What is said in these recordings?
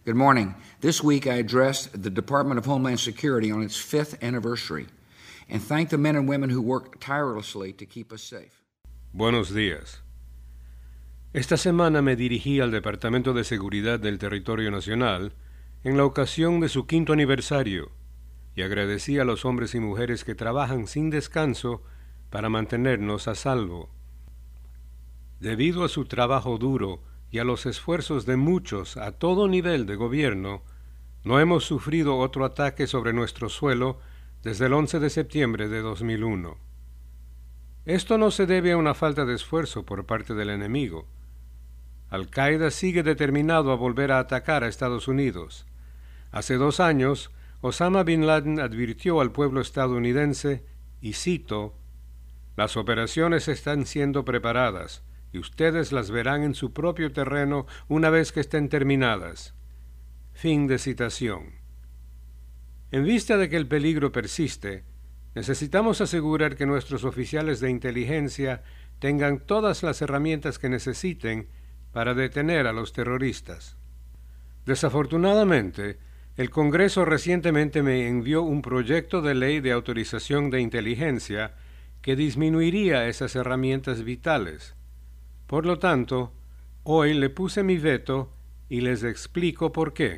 Good morning. This week I addressed the Department of Homeland Security on its 5th anniversary and thanked the men and women who work tirelessly to keep us safe. Buenos días. Esta semana me dirigí al Departamento de Seguridad del Territorio Nacional en la ocasión de su 5º aniversario y agradecí a los hombres y mujeres que trabajan sin descanso para mantenernos a salvo. Debido a su trabajo duro y a los esfuerzos de muchos a todo nivel de gobierno, no hemos sufrido otro ataque sobre nuestro suelo desde el 11 de septiembre de 2001. Esto no se debe a una falta de esfuerzo por parte del enemigo. Al-Qaeda sigue determinado a volver a atacar a Estados Unidos. Hace 2 años, Osama Bin Laden advirtió al pueblo estadounidense, y cito, «Las operaciones están siendo preparadas, y ustedes las verán en su propio terreno una vez que estén terminadas». Fin de citación. En vista de que el peligro persiste, necesitamos asegurar que nuestros oficiales de inteligencia tengan todas las herramientas que necesiten para detener a los terroristas. Desafortunadamente, el Congreso recientemente me envió un proyecto de ley de autorización de inteligencia que disminuiría esas herramientas vitales. Por lo tanto, hoy le puse mi veto y les explico por qué.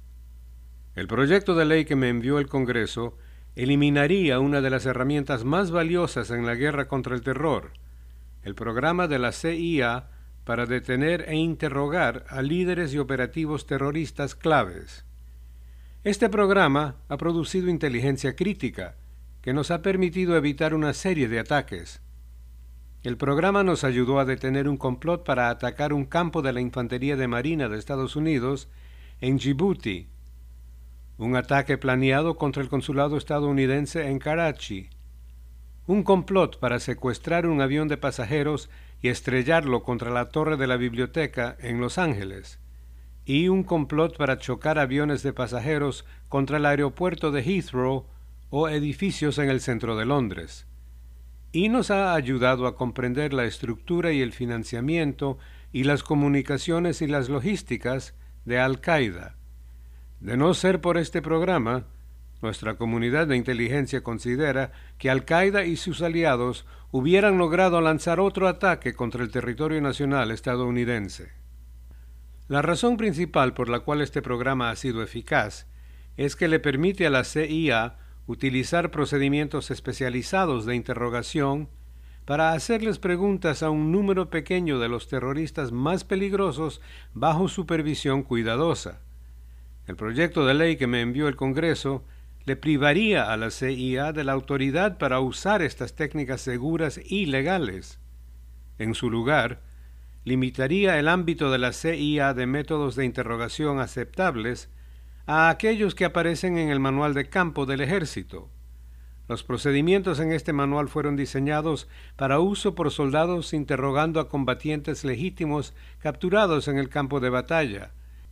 El proyecto de ley que me envió el Congreso eliminaría una de las herramientas más valiosas en la guerra contra el terror, el programa de la CIA para detener e interrogar a líderes y operativos terroristas claves. Este programa ha producido inteligencia crítica, que nos ha permitido evitar una serie de ataques. El programa nos ayudó a detener un complot para atacar un campo de la Infantería de Marina de Estados Unidos en Djibouti, un ataque planeado contra el consulado estadounidense en Karachi, un complot para secuestrar un avión de pasajeros y estrellarlo contra la torre de la biblioteca en Los Ángeles, y un complot para chocar aviones de pasajeros contra el aeropuerto de Heathrow o edificios en el centro de Londres. Y nos ha ayudado a comprender la estructura y el financiamiento y las comunicaciones y las logísticas de Al-Qaeda. De no ser por este programa, nuestra comunidad de inteligencia considera que Al-Qaeda y sus aliados hubieran logrado lanzar otro ataque contra el territorio nacional estadounidense. La razón principal por la cual este programa ha sido eficaz es que le permite a la CIA utilizar procedimientos especializados de interrogación para hacerles preguntas a un número pequeño de los terroristas más peligrosos bajo supervisión cuidadosa. El proyecto de ley que me envió el Congreso le privaría a la CIA de la autoridad para usar estas técnicas seguras y legales. En su lugar, limitaría el ámbito de la CIA de métodos de interrogación aceptables a aquellos que aparecen en el manual de campo del ejército. Los procedimientos en este manual fueron diseñados para uso por soldados interrogando a combatientes legítimos capturados en el campo de batalla.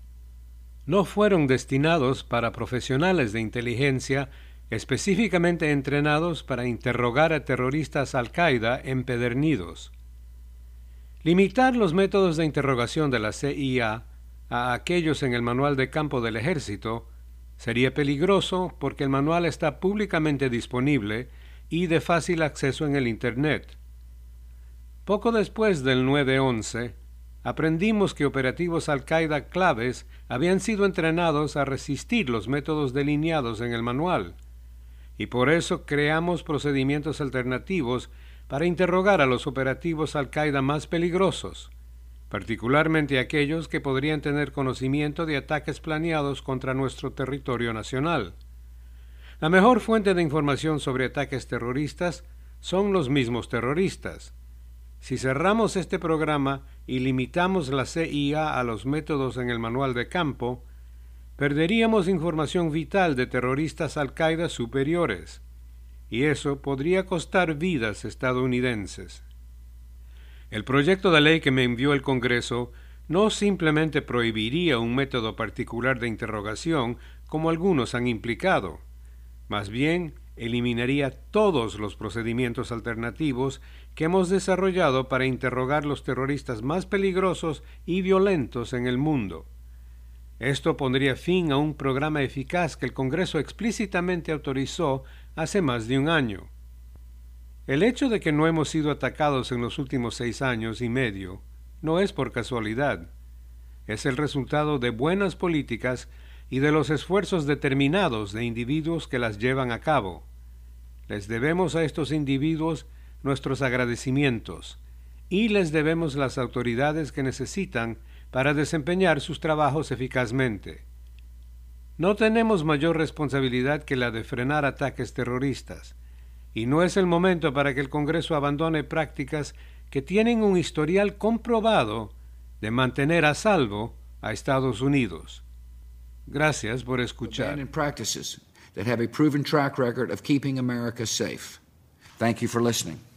No fueron destinados para profesionales de inteligencia específicamente entrenados para interrogar a terroristas Al-Qaeda empedernidos. Limitar los métodos de interrogación de la CIA a aquellos en el manual de campo del ejército sería peligroso porque el manual está públicamente disponible y de fácil acceso en el Internet. Poco después del 9/11, aprendimos que operativos Al-Qaeda claves habían sido entrenados a resistir los métodos delineados en el manual, y por eso creamos procedimientos alternativos para interrogar a los operativos Al-Qaeda más peligrosos, particularmente aquellos que podrían tener conocimiento de ataques planeados contra nuestro territorio nacional. La mejor fuente de información sobre ataques terroristas son los mismos terroristas. Si cerramos este programa y limitamos la CIA a los métodos en el manual de campo, perderíamos información vital de terroristas Al-Qaeda superiores, y eso podría costar vidas estadounidenses. El proyecto de ley que me envió el Congreso no simplemente prohibiría un método particular de interrogación, como algunos han implicado. Más bien, eliminaría todos los procedimientos alternativos que hemos desarrollado para interrogar los terroristas más peligrosos y violentos en el mundo. Esto pondría fin a un programa eficaz que el Congreso explícitamente autorizó hace más de un año. El hecho de que no hemos sido atacados en los últimos 6 años y medio no es por casualidad. Es el resultado de buenas políticas y de los esfuerzos determinados de individuos que las llevan a cabo. Les debemos a estos individuos nuestros agradecimientos y les debemos las autoridades que necesitan para desempeñar sus trabajos eficazmente. No tenemos mayor responsabilidad que la de frenar ataques terroristas, y no es el momento para que el Congreso abandone prácticas que tienen un historial comprobado de mantener a salvo a Estados Unidos. Gracias por escuchar. Abandon practices that have a proven track record of keeping America safe. Thank you for listening.